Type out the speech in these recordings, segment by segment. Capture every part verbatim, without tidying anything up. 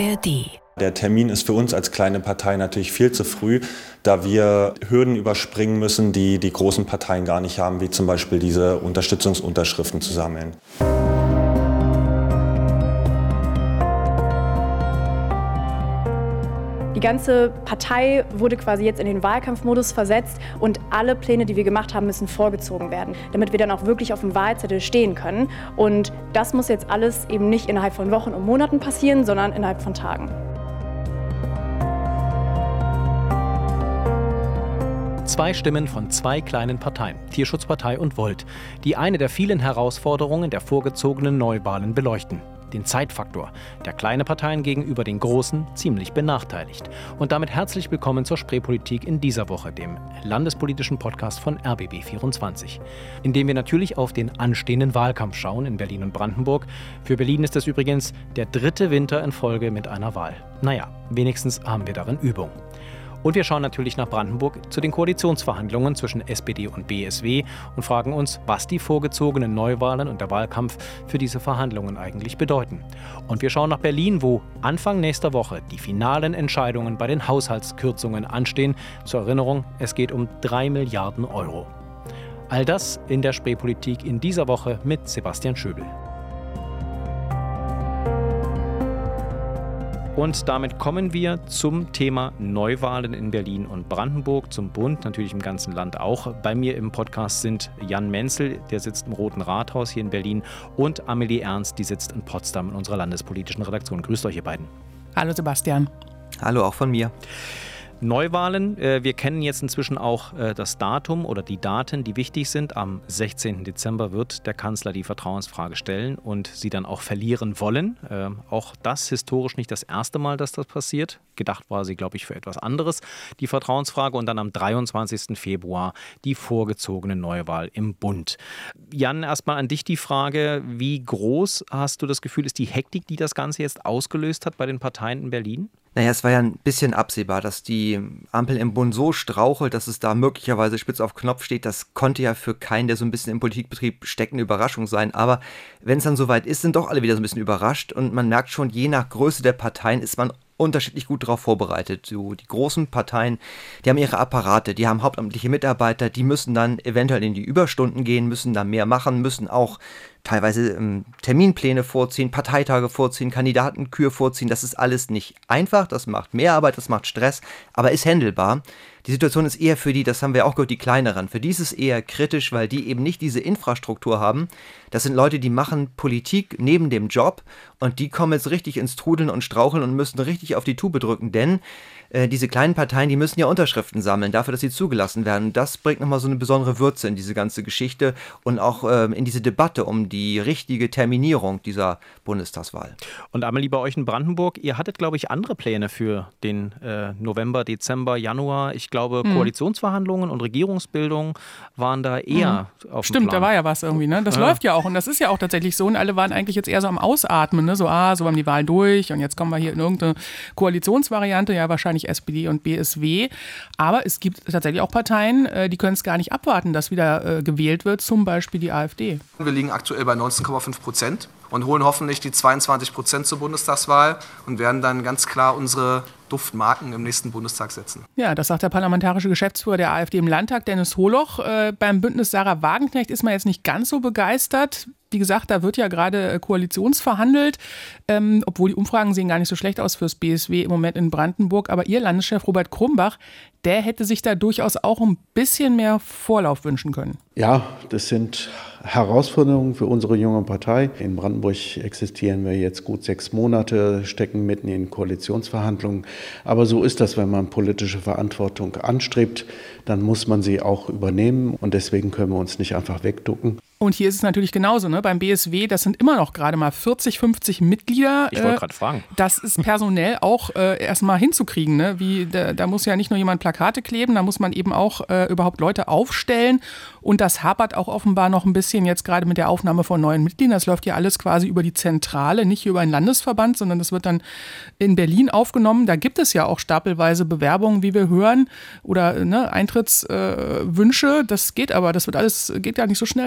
R D. Der Termin ist für uns als kleine Partei natürlich viel zu früh, da wir Hürden überspringen müssen, die die großen Parteien gar nicht haben, wie zum Beispiel diese Unterstützungsunterschriften zu sammeln. Die ganze Partei wurde quasi jetzt in den Wahlkampfmodus versetzt und alle Pläne, die wir gemacht haben, müssen vorgezogen werden, damit wir dann auch wirklich auf dem Wahlzettel stehen können. Und das muss jetzt alles eben nicht innerhalb von Wochen und Monaten passieren, sondern innerhalb von Tagen. Zwei Stimmen von zwei kleinen Parteien, Tierschutzpartei und Volt, die eine der vielen Herausforderungen der vorgezogenen Neuwahlen beleuchten. Den Zeitfaktor der kleinen Parteien gegenüber den großen ziemlich benachteiligt. Und damit herzlich willkommen zur Spreepolitik in dieser Woche, dem landespolitischen Podcast von R B B vierundzwanzig, in dem wir natürlich auf den anstehenden Wahlkampf schauen in Berlin und Brandenburg. Für Berlin ist es übrigens der dritte Winter in Folge mit einer Wahl. Naja, wenigstens haben wir darin Übung. Und wir schauen natürlich nach Brandenburg zu den Koalitionsverhandlungen zwischen S P D und B S W und fragen uns, was die vorgezogenen Neuwahlen und der Wahlkampf für diese Verhandlungen eigentlich bedeuten. Und wir schauen nach Berlin, wo Anfang nächster Woche die finalen Entscheidungen bei den Haushaltskürzungen anstehen. Zur Erinnerung, es geht um drei Milliarden Euro. All das in der Spreepolitik in dieser Woche mit Sebastian Schöbel. Und damit kommen wir zum Thema Neuwahlen in Berlin und Brandenburg, zum Bund, natürlich im ganzen Land auch. Bei mir im Podcast sind Jan Menzel, der sitzt im Roten Rathaus hier in Berlin, und Amelie Ernst, die sitzt in Potsdam in unserer landespolitischen Redaktion. Grüßt euch, ihr beiden. Hallo Sebastian. Hallo auch von mir. Neuwahlen. Wir kennen jetzt inzwischen auch das Datum oder die Daten, die wichtig sind. Am sechzehnten Dezember wird der Kanzler die Vertrauensfrage stellen und sie dann auch verlieren wollen. Auch das historisch nicht das erste Mal, dass das passiert. Gedacht war sie, glaube ich, für etwas anderes, die Vertrauensfrage. Und dann am dreiundzwanzigsten Februar die vorgezogene Neuwahl im Bund. Jan, erstmal an dich die Frage, wie groß hast du das Gefühl, ist die Hektik, die das Ganze jetzt ausgelöst hat bei den Parteien in Berlin? Naja, es war ja ein bisschen absehbar, dass die Ampel im Bund so strauchelt, dass es da möglicherweise spitz auf Knopf steht. Das konnte ja für keinen, der so ein bisschen im Politikbetrieb steckt, eine Überraschung sein. Aber wenn es dann soweit ist, sind doch alle wieder so ein bisschen überrascht. Und man merkt schon, je nach Größe der Parteien ist man unterschiedlich gut darauf vorbereitet. So, die großen Parteien, die haben ihre Apparate, die haben hauptamtliche Mitarbeiter, die müssen dann eventuell in die Überstunden gehen, müssen da mehr machen, müssen auch teilweise ähm, Terminpläne vorziehen, Parteitage vorziehen, Kandidatenkür vorziehen. Das ist alles nicht einfach, das macht mehr Arbeit, das macht Stress, aber ist händelbar. Die Situation ist eher für die, das haben wir auch gehört, die kleineren. Für die ist es eher kritisch, weil die eben nicht diese Infrastruktur haben. Das sind Leute, die machen Politik neben dem Job und die kommen jetzt richtig ins Trudeln und Straucheln und müssen richtig auf die Tube drücken, denn äh, diese kleinen Parteien, die müssen ja Unterschriften sammeln, dafür, dass sie zugelassen werden. Das bringt nochmal so eine besondere Würze in diese ganze Geschichte und auch äh, in diese Debatte um die richtige Terminierung dieser Bundestagswahl. Und Amelie, bei euch in Brandenburg, ihr hattet, glaube ich, andere Pläne für den äh, November, Dezember, Januar. Ich glaube, mhm. Koalitionsverhandlungen und Regierungsbildung waren da eher mhm. auf dem Stimmt, Plan. Da war ja was irgendwie, ne? Das ja. läuft ja auch und das ist ja auch tatsächlich so und alle waren eigentlich jetzt eher so am Ausatmen, ne? So, ah, so haben die Wahlen durch und jetzt kommen wir hier in irgendeine Koalitionsvariante, ja wahrscheinlich S P D und B S W, aber es gibt tatsächlich auch Parteien, die können es gar nicht abwarten, dass wieder äh, gewählt wird, zum Beispiel die AfD. Wir liegen aktuell bei neunzehn Komma fünf Prozent und holen hoffentlich die zweiundzwanzig Prozent zur Bundestagswahl und werden dann ganz klar unsere Duftmarken im nächsten Bundestag setzen. Ja, das sagt der parlamentarische Geschäftsführer der AfD im Landtag, Dennis Holoch. Äh, beim Bündnis Sarah Wagenknecht ist man jetzt nicht ganz so begeistert. Wie gesagt, da wird ja gerade koalitionsverhandelt, ähm, obwohl die Umfragen sehen gar nicht so schlecht aus fürs B S W im Moment in Brandenburg. Aber Ihr Landeschef Robert Krumbach, der hätte sich da durchaus auch ein bisschen mehr Vorlauf wünschen können. Ja, das sind Herausforderungen für unsere junge Partei. In Brandenburg existieren wir jetzt gut sechs Monate, stecken mitten in Koalitionsverhandlungen. Aber so ist das, wenn man politische Verantwortung anstrebt, dann muss man sie auch übernehmen. Und deswegen können wir uns nicht einfach wegducken. Und hier ist es natürlich genauso, ne? Beim B S W, das sind immer noch gerade mal vierzig, fünfzig Mitglieder. Ich wollte gerade fragen. Das ist personell auch äh, erstmal hinzukriegen. Ne? Wie, da, da muss ja nicht nur jemand Plakate kleben, da muss man eben auch äh, überhaupt Leute aufstellen. Und das hapert auch offenbar noch ein bisschen jetzt gerade mit der Aufnahme von neuen Mitgliedern. Das läuft ja alles quasi über die Zentrale, nicht über einen Landesverband, sondern das wird dann in Berlin aufgenommen. Da gibt es ja auch stapelweise Bewerbungen, wie wir hören, oder ne, Eintrittswünsche. Äh, das geht aber, das wird alles, geht ja nicht so schnell. Ne? Das wird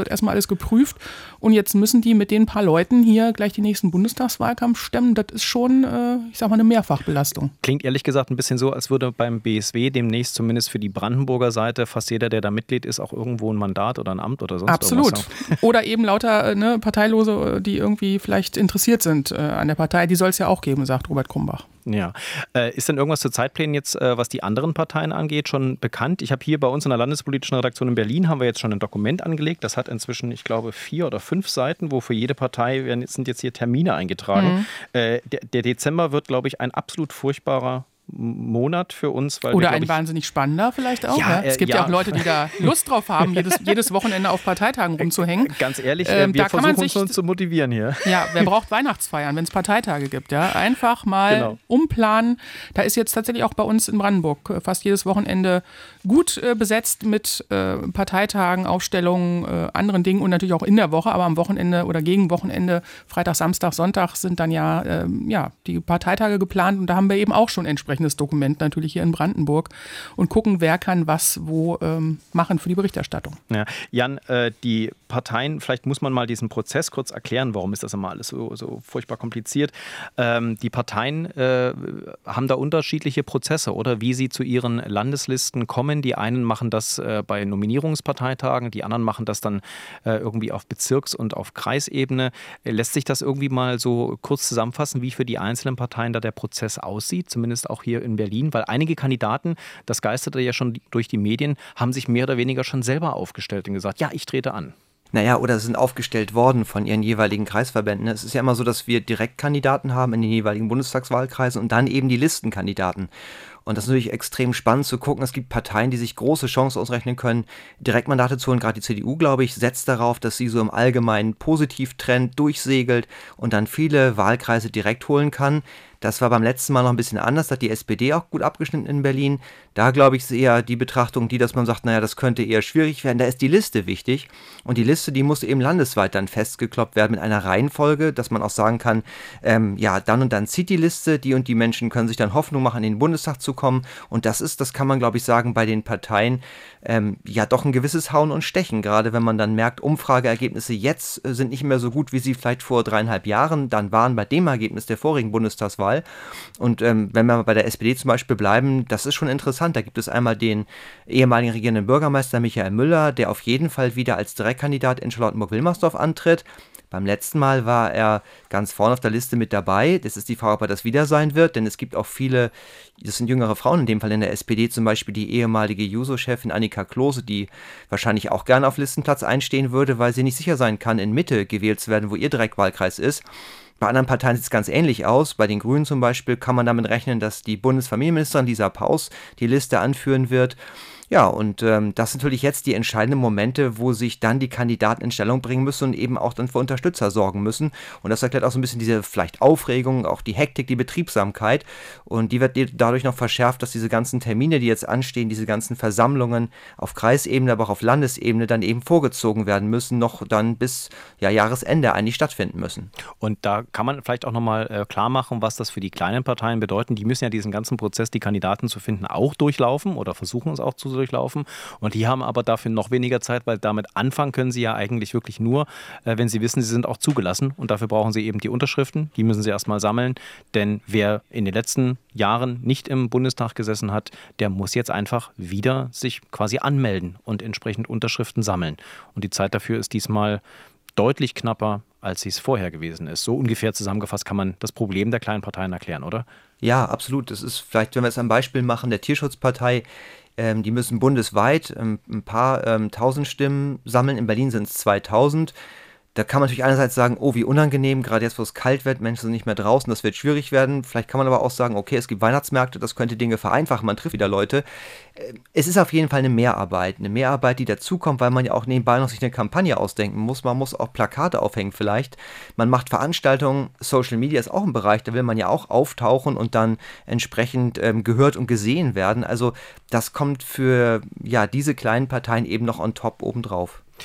wird erstmal alles geprüft und jetzt müssen die mit den paar Leuten hier gleich den nächsten Bundestagswahlkampf stemmen. Das ist schon, äh, ich sag mal, eine Mehrfachbelastung. Klingt ehrlich gesagt ein bisschen so, als würde beim B S W demnächst zumindest für die Brandenburger Seite fast jeder, der da Mitglied ist, auch irgendwo ein Mandat oder ein Amt oder sonst Absolut. irgendwas haben. Oder eben lauter ne, Parteilose, die irgendwie vielleicht interessiert sind äh, an der Partei. Die soll es ja auch geben, sagt Robert Krumbach. Ja. Äh, ist denn irgendwas zu Zeitplänen jetzt, äh, was die anderen Parteien angeht, schon bekannt? Ich habe hier bei uns in der landespolitischen Redaktion in Berlin haben wir jetzt schon ein Dokument angelegt. Das hat inzwischen, ich glaube, vier oder fünf Seiten, wo für jede Partei werden, sind jetzt hier Termine eingetragen. Mhm. Äh, der, der Dezember wird, glaube ich, ein absolut furchtbarer Monat für uns. Weil Oder wir, ein ich, wahnsinnig spannender vielleicht auch. Ja, Ja, es gibt ja. ja auch Leute, die da Lust drauf haben, jedes, jedes Wochenende auf Parteitagen rumzuhängen. Ganz ehrlich, ähm, wir da kann versuchen man sich, uns zu motivieren hier. Ja, wer braucht Weihnachtsfeiern, wenn es Parteitage gibt? Ja? Einfach mal genau. umplanen. Da ist jetzt tatsächlich auch bei uns in Brandenburg fast jedes Wochenende gut äh, besetzt mit äh, Parteitagen, Aufstellungen, äh, anderen Dingen und natürlich auch in der Woche, aber am Wochenende oder gegen Wochenende, Freitag, Samstag, Sonntag sind dann ja, äh, ja die Parteitage geplant und da haben wir eben auch schon ein entsprechendes Dokument natürlich hier in Brandenburg und gucken, wer kann was wo ähm, machen für die Berichterstattung. Ja. Jan, äh, die Parteien, vielleicht muss man mal diesen Prozess kurz erklären, warum ist das immer alles so, so furchtbar kompliziert. Ähm, die Parteien äh, haben da unterschiedliche Prozesse, oder wie sie zu ihren Landeslisten kommen. Die einen machen das äh, bei Nominierungsparteitagen, die anderen machen das dann äh, irgendwie auf Bezirks- und auf Kreisebene. Lässt sich das irgendwie mal so kurz zusammenfassen, wie für die einzelnen Parteien da der Prozess aussieht, zumindest auch hier in Berlin? Weil einige Kandidaten, das geisterte ja schon durch die Medien, haben sich mehr oder weniger schon selber aufgestellt und gesagt, ja, ich trete an. Naja, oder sind aufgestellt worden von ihren jeweiligen Kreisverbänden. Es ist ja immer so, dass wir Direktkandidaten haben in den jeweiligen Bundestagswahlkreisen und dann eben die Listenkandidaten. Und das ist natürlich extrem spannend zu gucken. Es gibt Parteien, die sich große Chancen ausrechnen können, Direktmandate zu holen. Gerade die C D U, glaube ich, setzt darauf, dass sie so im allgemeinen Positivtrend durchsegelt und dann viele Wahlkreise direkt holen kann. Das war beim letzten Mal noch ein bisschen anders, da hat die S P D auch gut abgeschnitten in Berlin. Da glaube ich, ist eher die Betrachtung die, dass man sagt, naja, das könnte eher schwierig werden. Da ist die Liste wichtig und die Liste, die muss eben landesweit dann festgekloppt werden mit einer Reihenfolge, dass man auch sagen kann, ähm, ja, dann und dann zieht die Liste, die und die Menschen können sich dann Hoffnung machen, in den Bundestag zu kommen und das ist, das kann man glaube ich sagen, bei den Parteien ähm, ja doch ein gewisses Hauen und Stechen, gerade wenn man dann merkt, Umfrageergebnisse jetzt äh, sind nicht mehr so gut, wie sie vielleicht vor dreieinhalb Jahren dann waren bei dem Ergebnis der vorigen Bundestagswahl. Und ähm, wenn wir bei der S P D zum Beispiel bleiben, das ist schon interessant. Da gibt es einmal den ehemaligen regierenden Bürgermeister Michael Müller, der auf jeden Fall wieder als Direktkandidat in Charlottenburg-Wilmersdorf antritt. Beim letzten Mal war er ganz vorne auf der Liste mit dabei. Das ist die Frage, ob er das wieder sein wird, denn es gibt auch viele, das sind jüngere Frauen, in dem Fall in der S P D zum Beispiel die ehemalige Juso-Chefin Annika Klose, die wahrscheinlich auch gerne auf Listenplatz einstehen würde, weil sie nicht sicher sein kann, in Mitte gewählt zu werden, wo ihr Direktwahlkreis ist. Bei anderen Parteien sieht es ganz ähnlich aus. Bei den Grünen zum Beispiel kann man damit rechnen, dass die Bundesfamilienministerin Lisa Paus die Liste anführen wird. Ja, und ähm, das sind natürlich jetzt die entscheidenden Momente, wo sich dann die Kandidaten in Stellung bringen müssen und eben auch dann für Unterstützer sorgen müssen. Und das erklärt auch so ein bisschen diese vielleicht Aufregung, auch die Hektik, die Betriebsamkeit. Und die wird dadurch noch verschärft, dass diese ganzen Termine, die jetzt anstehen, diese ganzen Versammlungen auf Kreisebene, aber auch auf Landesebene dann eben vorgezogen werden müssen, noch dann bis ja, Jahresende eigentlich stattfinden müssen. Und da kann man vielleicht auch nochmal äh, klar machen, was das für die kleinen Parteien bedeutet. Die müssen ja diesen ganzen Prozess, die Kandidaten zu finden, auch durchlaufen oder versuchen es auch zu durchlaufen. Und die haben aber dafür noch weniger Zeit, weil damit anfangen können sie ja eigentlich wirklich nur, äh, wenn sie wissen, sie sind auch zugelassen. Und dafür brauchen sie eben die Unterschriften. Die müssen sie erstmal sammeln. Denn wer in den letzten Jahren nicht im Bundestag gesessen hat, der muss jetzt einfach wieder sich quasi anmelden und entsprechend Unterschriften sammeln. Und die Zeit dafür ist diesmal deutlich knapper, als sie es vorher gewesen ist. So ungefähr zusammengefasst kann man das Problem der kleinen Parteien erklären, oder? Ja, absolut. Das ist vielleicht, wenn wir es am Beispiel machen, der Tierschutzpartei, ähm, die müssen bundesweit ähm, ein paar ähm, tausend Stimmen sammeln. In Berlin sind es zweitausend. Da kann man natürlich einerseits sagen, oh, wie unangenehm, gerade jetzt, wo es kalt wird, Menschen sind nicht mehr draußen, das wird schwierig werden. Vielleicht kann man aber auch sagen, okay, es gibt Weihnachtsmärkte, das könnte Dinge vereinfachen, man trifft wieder Leute. Es ist auf jeden Fall eine Mehrarbeit, eine Mehrarbeit, die dazukommt, weil man ja auch nebenbei noch sich eine Kampagne ausdenken muss. Man muss auch Plakate aufhängen vielleicht. Man macht Veranstaltungen, Social Media ist auch ein Bereich, da will man ja auch auftauchen und dann entsprechend ähm, gehört und gesehen werden. Also das kommt für ja diese kleinen Parteien eben noch on top obendrauf.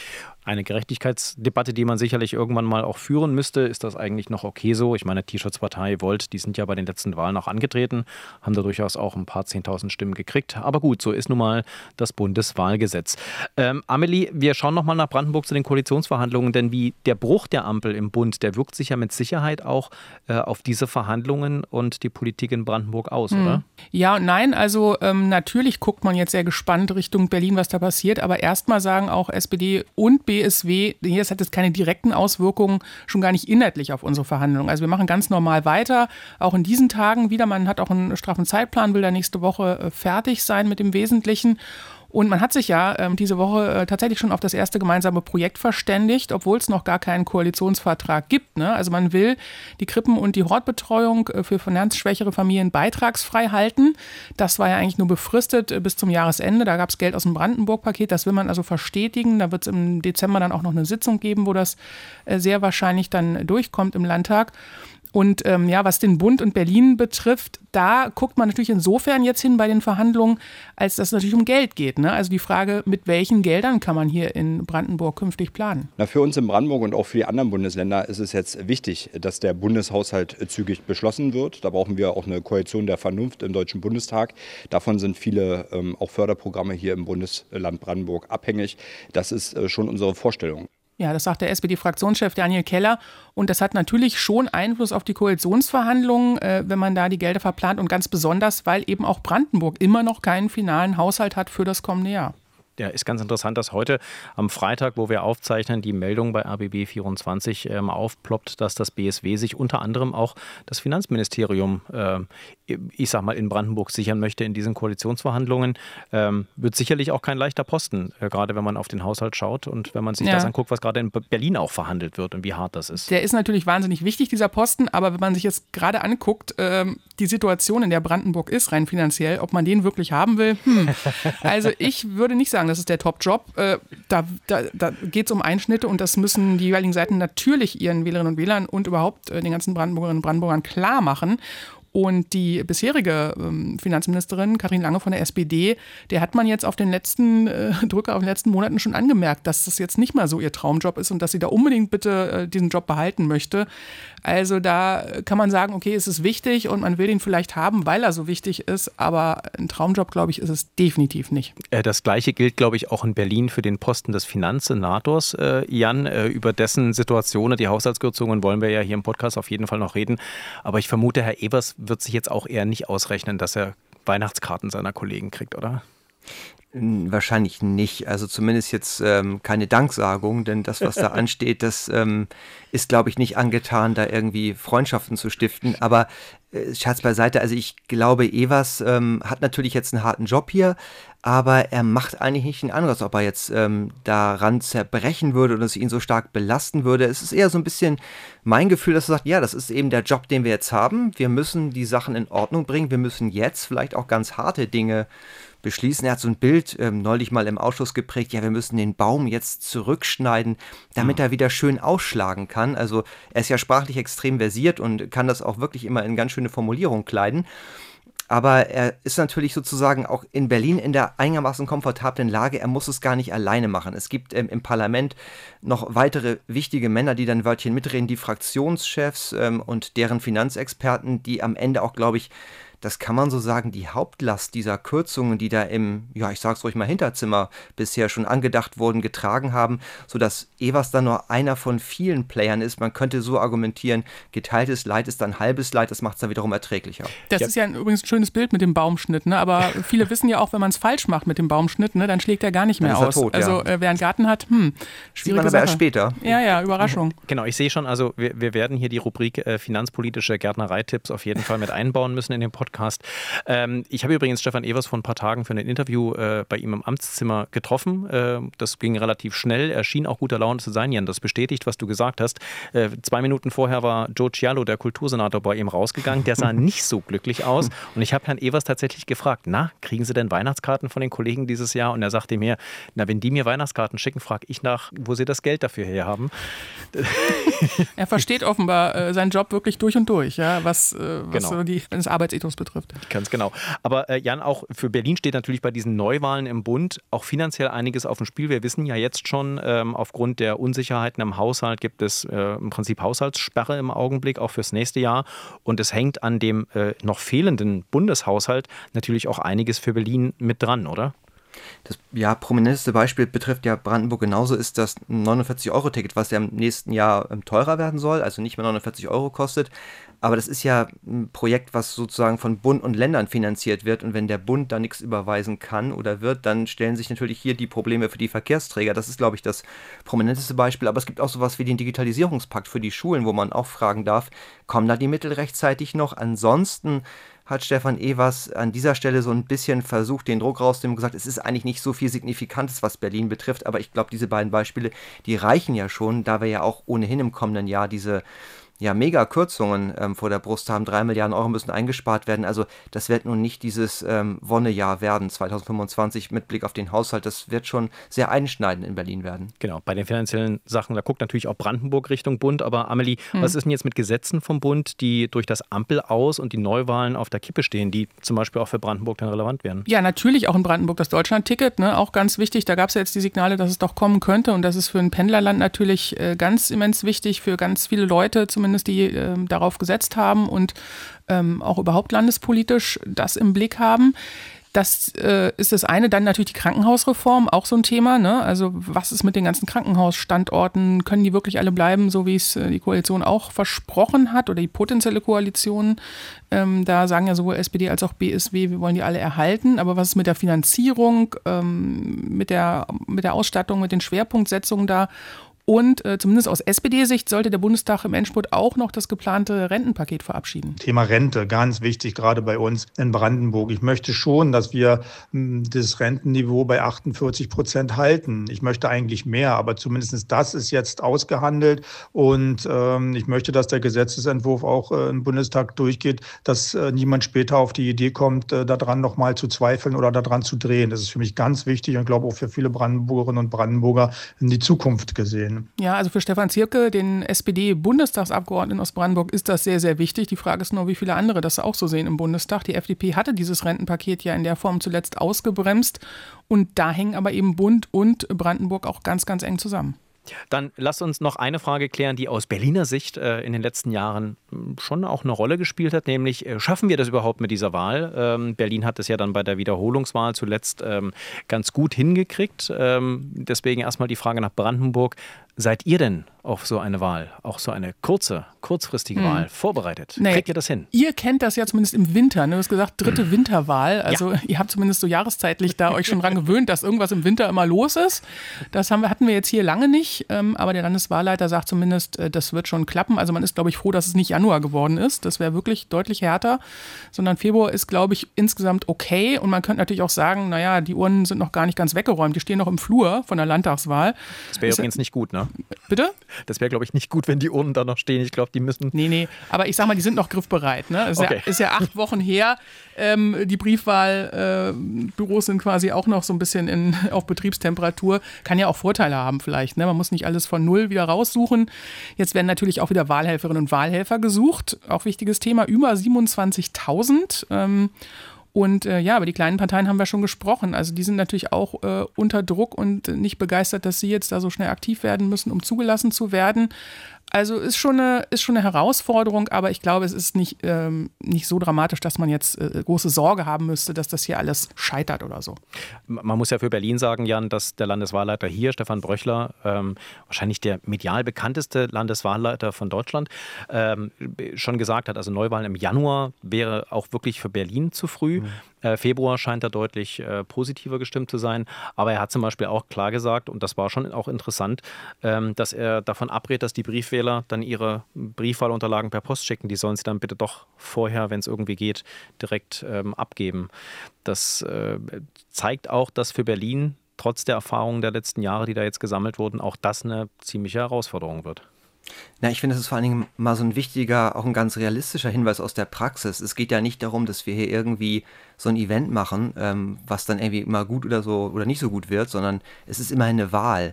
Eine Gerechtigkeitsdebatte, die man sicherlich irgendwann mal auch führen müsste. Ist das eigentlich noch okay so? Ich meine, Tierschutzpartei, Volt, die sind ja bei den letzten Wahlen auch angetreten, haben da durchaus auch ein paar zehntausend Stimmen gekriegt. Aber gut, so ist nun mal das Bundeswahlgesetz. Ähm, Amelie, wir schauen nochmal nach Brandenburg zu den Koalitionsverhandlungen, denn wie der Bruch der Ampel im Bund, der wirkt sich ja mit Sicherheit auch äh, auf diese Verhandlungen und die Politik in Brandenburg aus, hm. oder? Ja und nein, also ähm, natürlich guckt man jetzt sehr gespannt Richtung Berlin, was da passiert, aber erstmal sagen auch S P D und B S W, hier hat es keine direkten Auswirkungen, schon gar nicht inhaltlich auf unsere Verhandlungen. Also wir machen ganz normal weiter, auch in diesen Tagen wieder. Man hat auch einen straffen Zeitplan, will da nächste Woche fertig sein mit dem Wesentlichen. Und man hat sich ja ähm, diese Woche äh, tatsächlich schon auf das erste gemeinsame Projekt verständigt, obwohl es noch gar keinen Koalitionsvertrag gibt. Ne? Also man will die Krippen- und die Hortbetreuung äh, für finanzschwächere Familien beitragsfrei halten. Das war ja eigentlich nur befristet äh, bis zum Jahresende. Da gab es Geld aus dem Brandenburg-Paket. Das will man also verstetigen. Da wird es im Dezember dann auch noch eine Sitzung geben, wo das äh, sehr wahrscheinlich dann durchkommt im Landtag. Und ähm, ja, was den Bund und Berlin betrifft, da guckt man natürlich insofern jetzt hin bei den Verhandlungen, als dass es natürlich um Geld geht. Ne? Also die Frage, mit welchen Geldern kann man hier in Brandenburg künftig planen? Na, für uns in Brandenburg und auch für die anderen Bundesländer ist es jetzt wichtig, dass der Bundeshaushalt zügig beschlossen wird. Da brauchen wir auch eine Koalition der Vernunft im Deutschen Bundestag. Davon sind viele ähm, auch Förderprogramme hier im Bundesland Brandenburg abhängig. Das ist äh, schon unsere Vorstellung. Ja, das sagt der S P D-Fraktionschef Daniel Keller. Und das hat natürlich schon Einfluss auf die Koalitionsverhandlungen, äh, wenn man da die Gelder verplant. Und ganz besonders, weil eben auch Brandenburg immer noch keinen finalen Haushalt hat für das kommende Jahr. Ja, ist ganz interessant, dass heute am Freitag, wo wir aufzeichnen, die Meldung bei R B B vierundzwanzig ähm, aufploppt, dass das B S W sich unter anderem auch das Finanzministerium, äh, ich sag mal, in Brandenburg sichern möchte in diesen Koalitionsverhandlungen. Ähm, wird sicherlich auch kein leichter Posten, äh, gerade wenn man auf den Haushalt schaut und wenn man sich ja. das anguckt, was gerade in Berlin auch verhandelt wird und wie hart das ist. Der ist natürlich wahnsinnig wichtig, dieser Posten, aber wenn man sich jetzt gerade anguckt, äh, die Situation, in der Brandenburg ist, rein finanziell, ob man den wirklich haben will, hm. also ich würde nicht sagen, das ist der Top-Job. Äh, da da, da geht es um Einschnitte und das müssen die jeweiligen Seiten natürlich ihren Wählerinnen und Wählern und überhaupt äh, den ganzen Brandenburgerinnen und Brandenburgern klar machen. Und die bisherige ähm, Finanzministerin Katrin Lange von der S P D, der hat man jetzt auf den letzten äh, Drücker, auf den letzten Monaten schon angemerkt, dass das jetzt nicht mal so ihr Traumjob ist und dass sie da unbedingt bitte äh, diesen Job behalten möchte. Also da kann man sagen, okay, es ist wichtig und man will ihn vielleicht haben, weil er so wichtig ist, aber ein Traumjob, glaube ich, ist es definitiv nicht. Das Gleiche gilt, glaube ich, auch in Berlin für den Posten des Finanzsenators. Äh, Jan, äh, über dessen Situationen, die Haushaltskürzungen wollen wir ja hier im Podcast auf jeden Fall noch reden. Aber ich vermute, Herr Evers wird sich jetzt auch eher nicht ausrechnen, dass er Weihnachtskarten seiner Kollegen kriegt, oder? Wahrscheinlich nicht. Also zumindest jetzt ähm, keine Danksagung, denn das, was da ansteht, das ähm, ist, glaube ich, nicht angetan, da irgendwie Freundschaften zu stiften. Aber äh, Scherz beiseite, also ich glaube, Evers ähm, hat natürlich jetzt einen harten Job hier, aber er macht eigentlich nicht ein anderes, ob er jetzt ähm, daran zerbrechen würde oder es ihn so stark belasten würde. Es ist eher so ein bisschen mein Gefühl, dass er sagt, ja, das ist eben der Job, den wir jetzt haben. Wir müssen die Sachen in Ordnung bringen. Wir müssen jetzt vielleicht auch ganz harte Dinge beschließen. Er hat so ein Bild ähm, neulich mal im Ausschuss geprägt, ja, wir müssen den Baum jetzt zurückschneiden, damit er wieder schön ausschlagen kann. Also er ist ja sprachlich extrem versiert und kann das auch wirklich immer in ganz schöne Formulierung kleiden. Aber er ist natürlich sozusagen auch in Berlin in der einigermaßen komfortablen Lage. Er muss es gar nicht alleine machen. Es gibt ähm, im Parlament noch weitere wichtige Männer, die dann Wörtchen mitreden, die Fraktionschefs ähm, und deren Finanzexperten, die am Ende auch, glaube ich, das kann man so sagen, die Hauptlast dieser Kürzungen, die da im, ja, ich sag's ruhig mal, Hinterzimmer bisher schon angedacht wurden, getragen haben, sodass Evers dann nur einer von vielen Playern ist. Man könnte so argumentieren, geteiltes Leid ist dann halbes Leid, das macht es dann wiederum erträglicher. Das ja. ist ja ein, übrigens ein schönes Bild mit dem Baumschnitt, ne? Aber viele wissen ja auch, wenn man es falsch macht mit dem Baumschnitt, ne, dann schlägt er gar nicht mehr dann ist er aus. Tot, also ja. äh, wer einen Garten hat, hm, schwierige Sieht man aber Sache. erst später. Ja, ja, Überraschung. Genau, ich sehe schon, also wir, wir werden hier die Rubrik äh, finanzpolitische Gärtnereitipps auf jeden Fall mit einbauen müssen in den Podcast. Ähm, ich habe übrigens Stefan Evers vor ein paar Tagen für ein Interview äh, bei ihm im Amtszimmer getroffen. Äh, das ging relativ schnell. Er schien auch guter Laune zu sein, Jan. Das bestätigt, was du gesagt hast. Äh, zwei Minuten vorher war Joe Cialo, der Kultursenator, bei ihm rausgegangen. Der sah nicht so glücklich aus. Und ich habe Herrn Evers tatsächlich gefragt, na, kriegen Sie denn Weihnachtskarten von den Kollegen dieses Jahr? Und er sagte mir, na, wenn die mir Weihnachtskarten schicken, frage ich nach, wo sie das Geld dafür her haben. Er versteht offenbar äh, seinen Job wirklich durch und durch, ja, was, äh, was genau. so die, das Arbeitsethos betrifft. betrifft. Ganz genau. Aber äh, Jan, auch für Berlin steht natürlich bei diesen Neuwahlen im Bund auch finanziell einiges auf dem Spiel. Wir wissen ja jetzt schon, ähm, aufgrund der Unsicherheiten im Haushalt gibt es äh, im Prinzip Haushaltssperre im Augenblick, auch fürs nächste Jahr. Und es hängt an dem äh, noch fehlenden Bundeshaushalt natürlich auch einiges für Berlin mit dran, oder? Das ja, prominenteste Beispiel betrifft ja Brandenburg genauso, ist das neunundvierzig-Euro-Ticket, was ja im nächsten Jahr teurer werden soll, also nicht mehr neunundvierzig Euro kostet. Aber das ist ja ein Projekt, was sozusagen von Bund und Ländern finanziert wird. Und wenn der Bund da nichts überweisen kann oder wird, dann stellen sich natürlich hier die Probleme für die Verkehrsträger. Das ist, glaube ich, das prominenteste Beispiel. Aber es gibt auch sowas wie den Digitalisierungspakt für die Schulen, wo man auch fragen darf, kommen da die Mittel rechtzeitig noch? Ansonsten hat Stefan Evers an dieser Stelle so ein bisschen versucht, den Druck rauszunehmen und gesagt, es ist eigentlich nicht so viel Signifikantes, was Berlin betrifft. Aber ich glaube, diese beiden Beispiele, die reichen ja schon, da wir ja auch ohnehin im kommenden Jahr diese ja, Mega-Kürzungen ähm, vor der Brust haben. Drei Milliarden Euro müssen eingespart werden. Also das wird nun nicht dieses ähm, Wonnejahr werden, zwanzig fünfundzwanzig, mit Blick auf den Haushalt. Das wird schon sehr einschneidend in Berlin werden. Genau, bei den finanziellen Sachen, da guckt natürlich auch Brandenburg Richtung Bund. Aber Amelie, hm. was ist denn jetzt mit Gesetzen vom Bund, die durch das Ampel-Aus und die Neuwahlen auf der Kippe stehen, die zum Beispiel auch für Brandenburg dann relevant werden? Ja, natürlich auch in Brandenburg das Deutschland-Ticket, ne, auch ganz wichtig. Da gab es ja jetzt die Signale, dass es doch kommen könnte. Und das ist für ein Pendlerland natürlich äh, ganz immens wichtig, für ganz viele Leute zumindest, die äh, darauf gesetzt haben und ähm, auch überhaupt landespolitisch das im Blick haben. Das äh, ist das eine. Dann natürlich die Krankenhausreform, auch so ein Thema. Ne? Also was ist mit den ganzen Krankenhausstandorten? Können die wirklich alle bleiben, so wie es äh, die Koalition auch versprochen hat oder die potenzielle Koalition? Ähm, da sagen ja sowohl S P D als auch B S W, wir wollen die alle erhalten. Aber was ist mit der Finanzierung, ähm, mit der, mit der Ausstattung, mit den Schwerpunktsetzungen da? Und äh, zumindest aus S P D-Sicht sollte der Bundestag im Endspurt auch noch das geplante Rentenpaket verabschieden. Thema Rente, ganz wichtig, gerade bei uns in Brandenburg. Ich möchte schon, dass wir mh, das Rentenniveau bei achtundvierzig Prozent halten. Ich möchte eigentlich mehr, aber zumindest das ist jetzt ausgehandelt. Und ähm, ich möchte, dass der Gesetzesentwurf auch äh, im Bundestag durchgeht, dass äh, niemand später auf die Idee kommt, äh, daran nochmal zu zweifeln oder daran zu drehen. Das ist für mich ganz wichtig und ich glaube auch für viele Brandenburgerinnen und Brandenburger in die Zukunft gesehen. Ja, also für Stefan Zierke, den S P D-Bundestagsabgeordneten aus Brandenburg, ist das sehr, sehr wichtig. Die Frage ist nur, wie viele andere das auch so sehen im Bundestag. Die F D P hatte dieses Rentenpaket ja in der Form zuletzt ausgebremst. Und da hängen aber eben Bund und Brandenburg auch ganz, ganz eng zusammen. Dann lasst uns noch eine Frage klären, die aus Berliner Sicht äh, in den letzten Jahren schon auch eine Rolle gespielt hat, nämlich äh, schaffen wir das überhaupt mit dieser Wahl? Ähm, Berlin hat es ja dann bei der Wiederholungswahl zuletzt ähm, ganz gut hingekriegt. Ähm, deswegen erstmal die Frage nach Brandenburg. Seid ihr denn auf so eine Wahl, auch so eine kurze, kurzfristige hm. Wahl vorbereitet? Nee, Kriegt ihr das hin? Ihr kennt das ja zumindest im Winter. Ne? Du hast gesagt, dritte Winterwahl. Also ja. Ihr habt zumindest so jahreszeitlich da euch schon dran gewöhnt, dass irgendwas im Winter immer los ist. Das haben wir, hatten wir jetzt hier lange nicht. Ähm, aber der Landeswahlleiter sagt zumindest, äh, das wird schon klappen. Also man ist, glaube ich, froh, dass es nicht Januar geworden ist. Das wäre wirklich deutlich härter. Sondern Februar ist, glaube ich, insgesamt okay. Und man könnte natürlich auch sagen, naja, die Urnen sind noch gar nicht ganz weggeräumt. Die stehen noch im Flur von der Landtagswahl. Das wäre übrigens nicht gut, ne? Bitte? Das wäre, glaube ich, nicht gut, wenn die Urnen da noch stehen. Ich glaube, die müssen... Nee, nee, aber ich sag mal, die sind noch griffbereit. Ne? Ist, okay. ja, ist ja acht Wochen her. Ähm, die Briefwahlbüros äh, sind quasi auch noch so ein bisschen in, auf Betriebstemperatur. Kann ja auch Vorteile haben vielleicht. Ne? Man muss nicht alles von null wieder raussuchen. Jetzt werden natürlich auch wieder Wahlhelferinnen und Wahlhelfer gesucht. Auch wichtiges Thema, über siebenundzwanzigtausend. Ähm, Und äh, ja, über die kleinen Parteien haben wir schon gesprochen. Also die sind natürlich auch äh, unter Druck und nicht begeistert, dass sie jetzt da so schnell aktiv werden müssen, um zugelassen zu werden. Also ist schon eine, ist schon eine Herausforderung, aber ich glaube, es ist nicht, ähm, nicht so dramatisch, dass man jetzt äh, große Sorge haben müsste, dass das hier alles scheitert oder so. Man muss ja für Berlin sagen, Jan, dass der Landeswahlleiter hier, Stefan Bröchler, ähm, wahrscheinlich der medial bekannteste Landeswahlleiter von Deutschland, ähm, schon gesagt hat, also Neuwahlen im Januar wäre auch wirklich für Berlin zu früh. Mhm. Äh, Februar scheint er deutlich äh, positiver gestimmt zu sein. Aber er hat zum Beispiel auch klar gesagt, und das war schon auch interessant, ähm, dass er davon abrät, dass die Briefwähler dann ihre Briefwahlunterlagen per Post schicken. Die sollen sie dann bitte doch vorher, wenn es irgendwie geht, direkt ähm, abgeben. Das äh, zeigt auch, dass für Berlin trotz der Erfahrungen der letzten Jahre, die da jetzt gesammelt wurden, auch das eine ziemliche Herausforderung wird. Na, ich finde, das ist vor allen Dingen mal so ein wichtiger, auch ein ganz realistischer Hinweis aus der Praxis. Es geht ja nicht darum, dass wir hier irgendwie so ein Event machen, ähm, was dann irgendwie immer gut oder so oder nicht so gut wird, sondern es ist immerhin eine Wahl.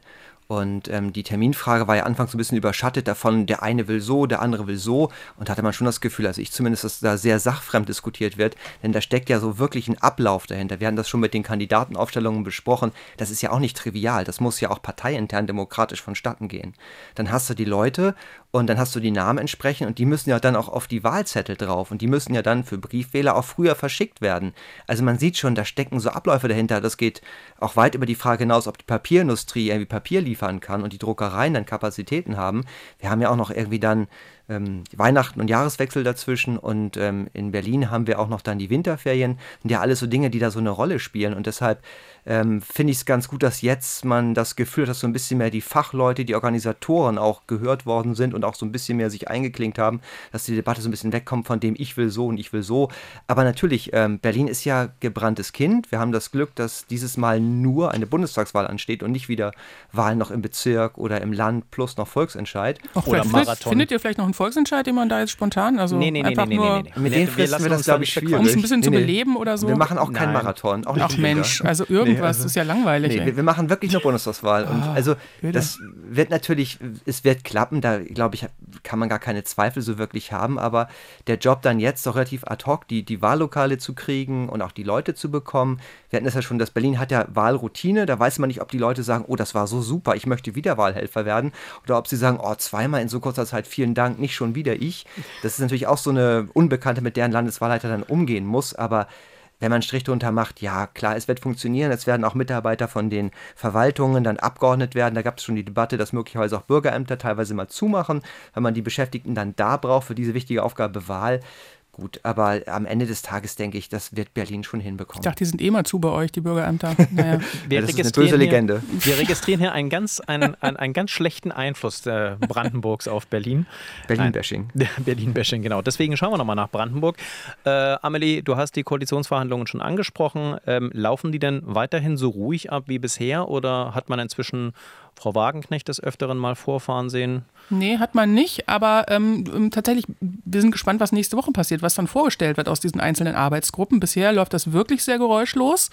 Und ähm, die Terminfrage war ja anfangs so ein bisschen überschattet davon, der eine will so, der andere will so. Und da hatte man schon das Gefühl, also ich zumindest, dass da sehr sachfremd diskutiert wird, denn da steckt ja so wirklich ein Ablauf dahinter. Wir hatten das schon mit den Kandidatenaufstellungen besprochen. Das ist ja auch nicht trivial. Das muss ja auch parteiintern demokratisch vonstatten gehen. Dann hast du die Leute und dann hast du die Namen entsprechend und die müssen ja dann auch auf die Wahlzettel drauf und die müssen ja dann für Briefwähler auch früher verschickt werden. Also man sieht schon, da stecken so Abläufe dahinter. Das geht auch weit über die Frage hinaus, ob die Papierindustrie irgendwie Papier liefern kann und die Druckereien dann Kapazitäten haben. Wir haben ja auch noch irgendwie dann ähm, Weihnachten und Jahreswechsel dazwischen und ähm, in Berlin haben wir auch noch dann die Winterferien. Das sind ja alles so Dinge, die da so eine Rolle spielen und deshalb ähm, finde ich es ganz gut, dass jetzt man das Gefühl hat, dass so ein bisschen mehr die Fachleute, die Organisatoren auch gehört worden sind und auch so ein bisschen mehr sich eingeklinkt haben, dass die Debatte so ein bisschen wegkommt von dem ich will so und ich will so. Aber natürlich, ähm, Berlin ist ja gebranntes Kind. Wir haben das Glück, dass dieses Mal nur eine Bundestagswahl ansteht und nicht wieder Wahlen noch im Bezirk oder im Land plus noch Volksentscheid. Ach, oder Marathon. Findet ihr vielleicht noch einen Volksentscheid, den man da jetzt spontan, also nee, nee, einfach nee, nee, nur nee, nee. Mit denen fristen wir das, glaube ich, schwierig. Um es ein bisschen nee, zu nee. beleben oder so? Wir machen auch keinen Marathon. Auch Ach Mensch, also irgendwas nee, also, ist ja langweilig. Nee, wir, wir machen wirklich nur Bundestagswahl. Und ah, also bitte. Das wird natürlich, es wird klappen, da glaube ich, kann man gar keine Zweifel so wirklich haben, aber der Job dann jetzt doch relativ ad hoc, die, die Wahllokale zu kriegen und auch die Leute zu bekommen. Wir hatten das ja schon, dass Berlin hat ja Wahlroutine, da weiß man nicht, ob die Leute sagen, oh, das war so super, ich möchte wieder Wahlhelfer werden, oder ob sie sagen, oh, zweimal in so kurzer Zeit, vielen Dank, nicht schon wieder ich. Das ist natürlich auch so eine Unbekannte, mit der ein Landeswahlleiter dann umgehen muss, aber wenn man einen Strich drunter macht, ja klar, es wird funktionieren, es werden auch Mitarbeiter von den Verwaltungen dann abgeordnet werden, da gab es schon die Debatte, dass möglicherweise auch Bürgerämter teilweise mal zumachen, weil man die Beschäftigten dann da braucht für diese wichtige Aufgabe Wahl. Gut, aber am Ende des Tages denke ich, das wird Berlin schon hinbekommen. Ich dachte, die sind eh mal zu bei euch, die Bürgerämter. Naja. Wir, ja, das ist eine böse Legende. Hier, wir registrieren hier einen ganz, einen, einen, einen ganz schlechten Einfluss äh, Brandenburgs auf Berlin. Berlin-Bashing. Berlin-Bashing, genau. Deswegen schauen wir nochmal nach Brandenburg. Äh, Amelie, du hast die Koalitionsverhandlungen schon angesprochen. Ähm, laufen die denn weiterhin so ruhig ab wie bisher oder hat man inzwischen Frau Wagenknecht des Öfteren mal vorfahren sehen? Nee, hat man nicht, aber ähm, tatsächlich, wir sind gespannt, was nächste Woche passiert, was dann vorgestellt wird aus diesen einzelnen Arbeitsgruppen. Bisher läuft das wirklich sehr geräuschlos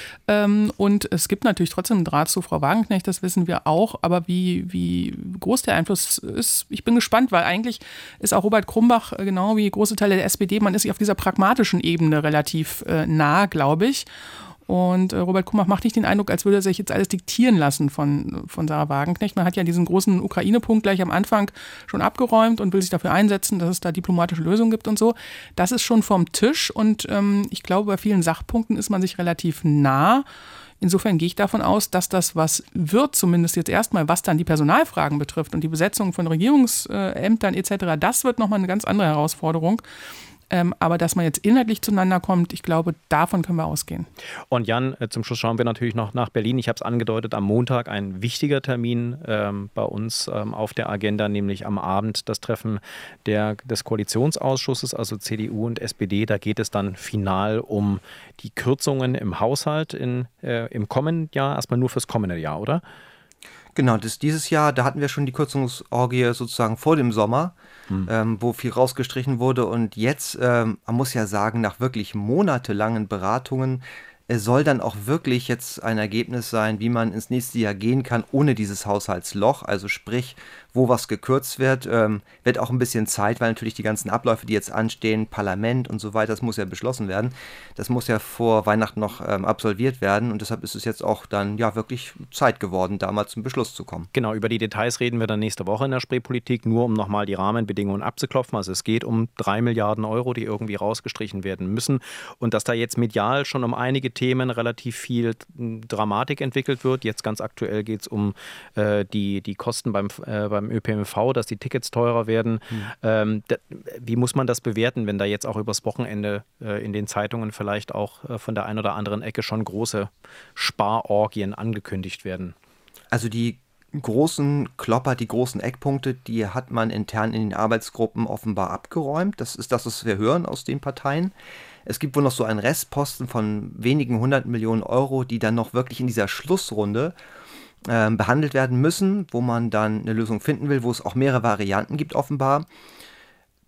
ähm, und es gibt natürlich trotzdem einen Draht zu Frau Wagenknecht, das wissen wir auch, aber wie, wie groß der Einfluss ist, ich bin gespannt, weil eigentlich ist auch Robert Krumbach, genau wie große Teile der S P D, man ist sich auf dieser pragmatischen Ebene relativ äh, nah, glaube ich. Und Robert Krumbach macht nicht den Eindruck, als würde er sich jetzt alles diktieren lassen von, von Sarah Wagenknecht. Man hat ja diesen großen Ukraine-Punkt gleich am Anfang schon abgeräumt und will sich dafür einsetzen, dass es da diplomatische Lösungen gibt und so. Das ist schon vom Tisch und ähm, ich glaube, bei vielen Sachpunkten ist man sich relativ nah. Insofern gehe ich davon aus, dass das was wird, zumindest jetzt erstmal, was dann die Personalfragen betrifft und die Besetzung von Regierungsämtern et cetera. Das wird nochmal eine ganz andere Herausforderung. Ähm, aber dass man jetzt inhaltlich zueinander kommt, ich glaube, davon können wir ausgehen. Und Jan, äh, zum Schluss schauen wir natürlich noch nach Berlin. Ich habe es angedeutet, am Montag ein wichtiger Termin ähm, bei uns ähm, auf der Agenda, nämlich am Abend das Treffen der, des Koalitionsausschusses, also C D U und S P D. Da geht es dann final um die Kürzungen im Haushalt in, äh, im kommenden Jahr, erstmal nur fürs kommende Jahr, oder? Genau, das, dieses Jahr, da hatten wir schon die Kürzungsorgie sozusagen vor dem Sommer, hm. ähm, wo viel rausgestrichen wurde. Und jetzt, ähm, man muss ja sagen, nach wirklich monatelangen Beratungen, es soll dann auch wirklich jetzt ein Ergebnis sein, wie man ins nächste Jahr gehen kann, ohne dieses Haushaltsloch. Also sprich, wo was gekürzt wird, ähm, wird auch ein bisschen Zeit, weil natürlich die ganzen Abläufe, die jetzt anstehen, Parlament und so weiter, das muss ja beschlossen werden. Das muss ja vor Weihnachten noch ähm, absolviert werden und deshalb ist es jetzt auch dann ja wirklich Zeit geworden, da mal zum Beschluss zu kommen. Genau, über die Details reden wir dann nächste Woche in der Spreepolitik, nur um nochmal die Rahmenbedingungen abzuklopfen. Also es geht um drei Milliarden Euro, die irgendwie rausgestrichen werden müssen und dass da jetzt medial schon um einige Themen relativ viel Dramatik entwickelt wird. Jetzt ganz aktuell geht es um äh, die, die Kosten beim, äh, beim Ö P N V, dass die Tickets teurer werden. Hm. Ähm, da, wie muss man das bewerten, wenn da jetzt auch übers Wochenende äh, in den Zeitungen vielleicht auch äh, von der einen oder anderen Ecke schon große Sparorgien angekündigt werden? Also die großen Klopper, die großen Eckpunkte, die hat man intern in den Arbeitsgruppen offenbar abgeräumt. Das ist das, was wir hören aus den Parteien. Es gibt wohl noch so einen Restposten von wenigen hundert Millionen Euro, die dann noch wirklich in dieser Schlussrunde äh, behandelt werden müssen, wo man dann eine Lösung finden will, wo es auch mehrere Varianten gibt offenbar.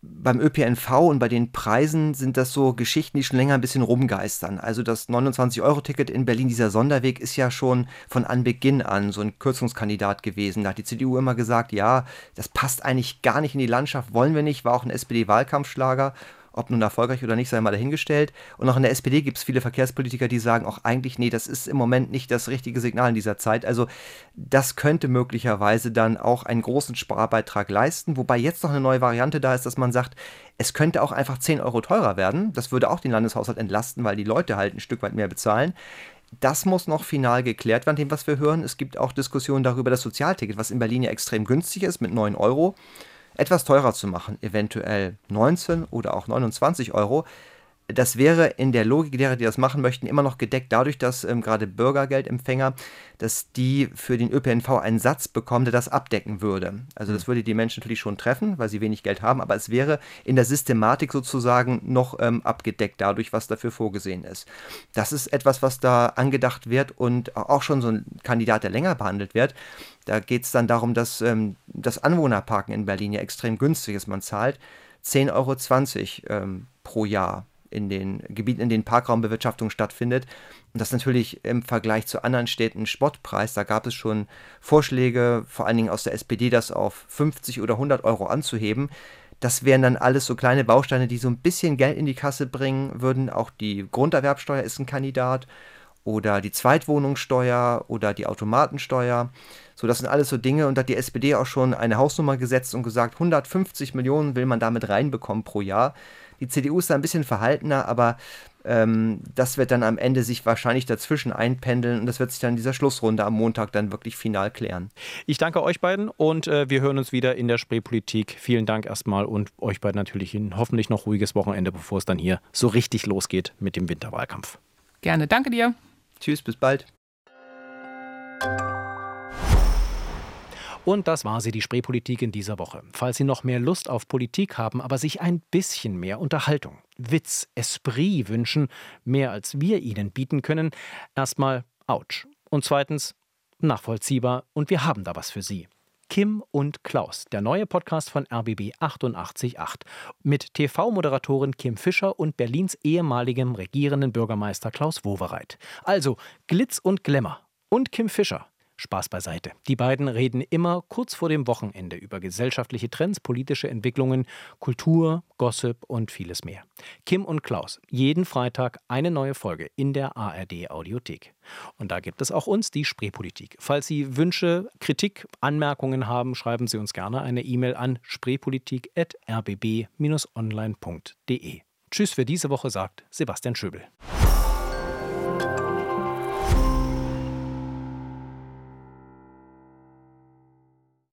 beim Ö P N V und bei den Preisen sind das so Geschichten, die schon länger ein bisschen rumgeistern. Also das neunundzwanzig-Euro-Ticket in Berlin, dieser Sonderweg, ist ja schon von Anbeginn an so ein Kürzungskandidat gewesen. Da hat die C D U immer gesagt, ja, das passt eigentlich gar nicht in die Landschaft, wollen wir nicht, war auch ein S P D-Wahlkampfschlager. Ob nun erfolgreich oder nicht, sei mal dahingestellt. Und auch in der S P D gibt es viele Verkehrspolitiker, die sagen auch eigentlich, nee, das ist im Moment nicht das richtige Signal in dieser Zeit. Also das könnte möglicherweise dann auch einen großen Sparbeitrag leisten. Wobei jetzt noch eine neue Variante da ist, dass man sagt, es könnte auch einfach zehn Euro teurer werden. Das würde auch den Landeshaushalt entlasten, weil die Leute halt ein Stück weit mehr bezahlen. Das muss noch final geklärt werden, dem was wir hören. Es gibt auch Diskussionen darüber, das Sozialticket, was in Berlin ja extrem günstig ist, mit neun Euro, etwas teurer zu machen, eventuell neunzehn oder auch neunundzwanzig Euro. Das wäre in der Logik derer, die das machen möchten, immer noch gedeckt dadurch, dass ähm, gerade Bürgergeldempfänger, dass die für den Ö P N V einen Satz bekommen, der das abdecken würde. Also das würde die Menschen natürlich schon treffen, weil sie wenig Geld haben, aber es wäre in der Systematik sozusagen noch ähm, abgedeckt dadurch, was dafür vorgesehen ist. Das ist etwas, was da angedacht wird und auch schon so ein Kandidat, der länger behandelt wird. Da geht es dann darum, dass ähm, das Anwohnerparken in Berlin ja extrem günstig ist. Man zahlt zehn Euro zwanzig ähm, pro Jahr in den Gebieten, in denen Parkraumbewirtschaftung stattfindet. Und das natürlich im Vergleich zu anderen Städten ein Spottpreis. Da gab es schon Vorschläge, vor allen Dingen aus der S P D, das auf fünfzig oder hundert Euro anzuheben. Das wären dann alles so kleine Bausteine, die so ein bisschen Geld in die Kasse bringen würden. Auch die Grunderwerbsteuer ist ein Kandidat. Oder die Zweitwohnungssteuer oder die Automatensteuer. So, das sind alles so Dinge, und da hat die S P D auch schon eine Hausnummer gesetzt und gesagt, hundertfünfzig Millionen will man damit reinbekommen pro Jahr. Die C D U ist da ein bisschen verhaltener, aber ähm, das wird dann am Ende sich wahrscheinlich dazwischen einpendeln, und das wird sich dann in dieser Schlussrunde am Montag dann wirklich final klären. Ich danke euch beiden, und äh, wir hören uns wieder in der Spreepolitik. Vielen Dank erstmal, und euch beiden natürlich ein hoffentlich noch ruhiges Wochenende, bevor es dann hier so richtig losgeht mit dem Winterwahlkampf. Gerne, danke dir. Tschüss, bis bald. Und das war sie, die Spreepolitik in dieser Woche. Falls Sie noch mehr Lust auf Politik haben, aber sich ein bisschen mehr Unterhaltung, Witz, Esprit wünschen, mehr als wir Ihnen bieten können, erstmal Autsch. Und zweitens nachvollziehbar, und wir haben da was für Sie. Kim und Klaus, der neue Podcast von R B B achtundachtzig Komma acht. Mit T V-Moderatorin Kim Fischer und Berlins ehemaligem regierenden Bürgermeister Klaus Wowereit. Also Glitz und Glamour und Kim Fischer. Spaß beiseite. Die beiden reden immer kurz vor dem Wochenende über gesellschaftliche Trends, politische Entwicklungen, Kultur, Gossip und vieles mehr. Kim und Klaus, jeden Freitag eine neue Folge in der A R D-Audiothek. Und da gibt es auch uns, die Spreepolitik. Falls Sie Wünsche, Kritik, Anmerkungen haben, schreiben Sie uns gerne eine E-Mail an spreepolitik at r b b dash online punkt d e. Tschüss für diese Woche, sagt Sebastian Schöbel.